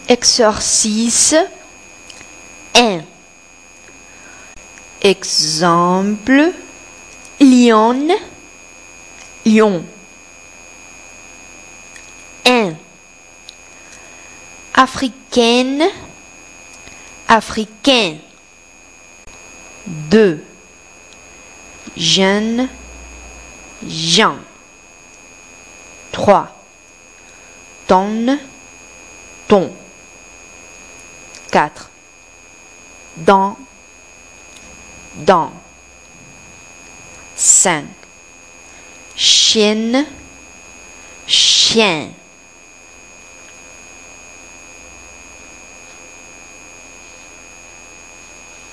Exercice 1. Exemple, lion, lion. 1. Africaine, africain. 2. Jeune, Jean. 3. Tonne, ton. 4. Dans, 5. Chienne, chien.